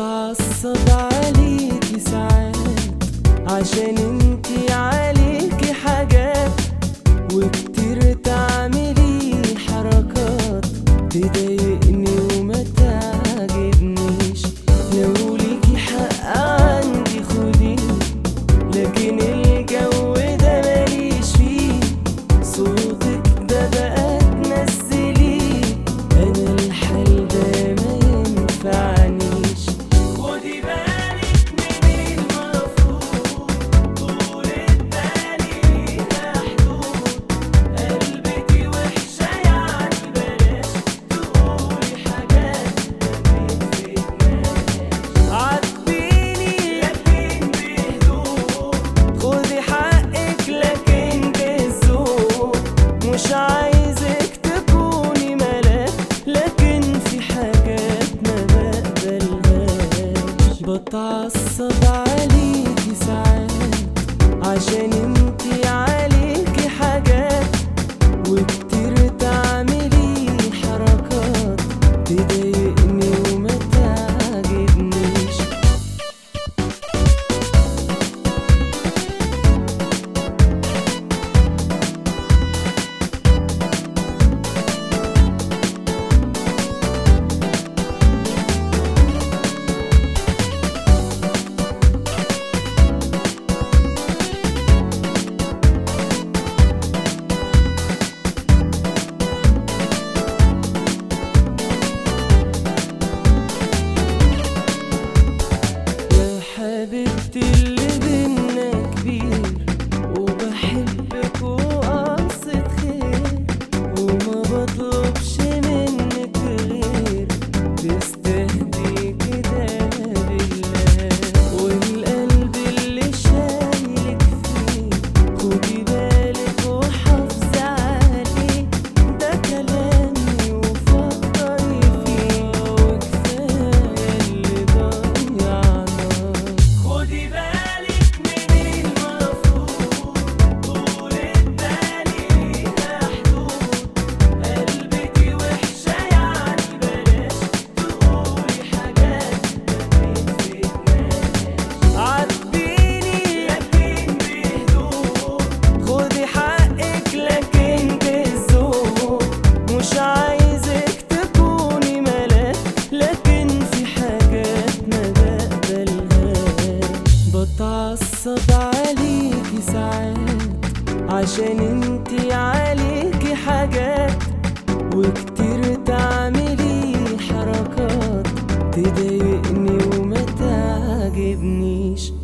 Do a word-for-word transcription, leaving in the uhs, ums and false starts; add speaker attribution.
Speaker 1: بتعصب عليكي ساعات عشان انتي عليكي حاجات، وكتير تعملي حركات تضايقني وما تعجبنيش. لو ليكي حق عندي خديه، لكن الجو ده ماليش فيه. صوتك ده بقى تنزليه، انا الحال ده ما ينفعنيش. خدي بالك من المفروض، طول التاني ليها حدود. قلبك وحشة يعني بلاش تقولي حاجات ما تفيدناش. عاتبيني لكن بهدوء، خدي حقك لكن بذوق. مش عايزك تكوني ملاك، لكن في حاجات ما بقبلهاش. بتعصب عليكي ساعات عشان انتي عليكي حاجات، وكتير تعملي حركات تضايقني وما تعجبنيش. حبيبتي اللي بينا كبير، وبحبك وقصد خير، وما بطلبش منك غير تستهدي كده بالله. والقلب اللي شايلك فيه خدي بالك وحافظي عليه، ده كلامي وفكري فيه، وكفاية اللي ضيعناه. خدي بالك من المفروض، طول التاني ليها حدود. قلبك وحشة يعني بلاش تقولي حاجات ما تفيدناش. عاتبيني لكن بهدوء، خدي حقك لكن بذوق. مش عايزك تكوني ملاك، لكن في حاجات ما بقبلهاش. بتعصب عليكي ساعات عشان انتي عليكي حاجات، وكتير تعملي حركات تضايقني وما تعجبنيش.